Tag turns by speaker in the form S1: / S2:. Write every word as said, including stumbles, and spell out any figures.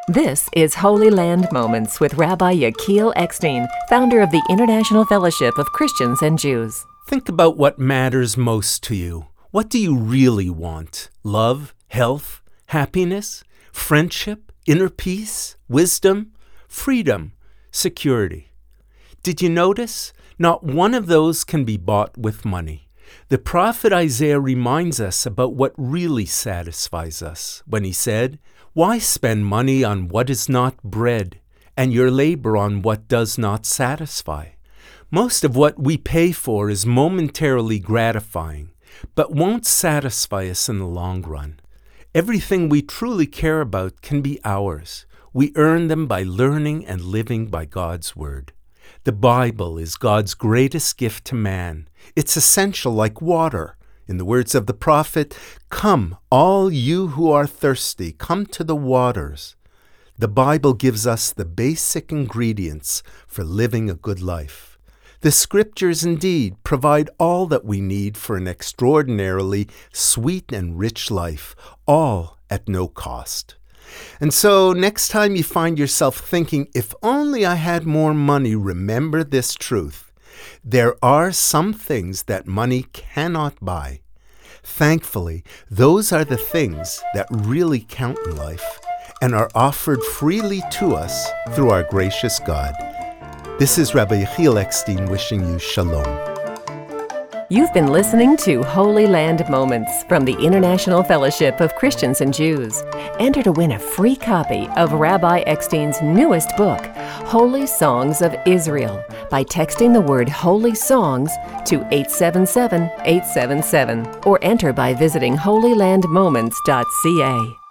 S1: This is Holy Land Moments with Rabbi Yechiel Eckstein, founder of the International Fellowship of Christians and Jews.
S2: Think about what matters most to you. What do you really want? Love, health, happiness, friendship, inner peace, wisdom, freedom, security. Did you notice? Not one of those can be bought with money. The prophet Isaiah reminds us about what really satisfies us when he said, "Why spend money on what is not bread, and your labor on what does not satisfy?" Most of what we pay for is momentarily gratifying, but won't satisfy us in the long run. Everything we truly care about can be ours. We earn them by learning and living by God's Word. The Bible is God's greatest gift to man. It's essential like water. In the words of the prophet, "Come, all you who are thirsty, come to the waters." The Bible gives us the basic ingredients for living a good life. The Scriptures indeed provide all that we need for an extraordinarily sweet and rich life, all at no cost. And so next time you find yourself thinking, if only I had more money, remember this truth. There are some things that money cannot buy. Thankfully, those are the things that really count in life and are offered freely to us through our gracious God. This is Rabbi Yechiel Eckstein wishing you shalom.
S1: You've been listening to Holy Land Moments from the International Fellowship of Christians and Jews. Enter to win a free copy of Rabbi Eckstein's newest book, Holy Songs of Israel, by texting the word Holy Songs to eight seven seven eight seven seven or enter by visiting holy land moments dot c a.